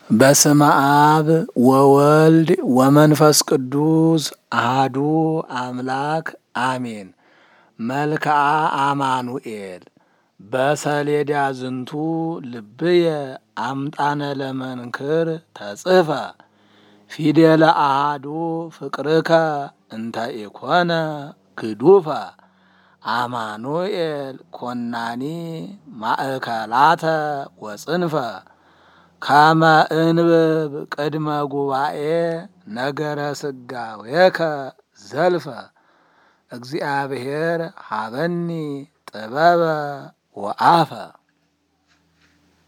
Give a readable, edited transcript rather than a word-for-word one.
በስመ አብ ወወልድ ወመንፈስ ቅዱስ አሐዱ አምላክ አሜን። መልክዓ አማኑኤል በሰሌዳ ዝንቱ ልብየ አምጣነ ለመንክር ተጽፈ ፊደለ አሐዱ ፍቅርከ እንተ ኢኮነ ግዱፈ አማኑኤል ኮናኒ ማእከላተ ወጽንፈ ካመ እንብብ ቅድመ ጉባኤ ነገረ ስጋዌከ ዘልፈ እግዚአብሔር ሀበኒ ጥበበ ወአፈ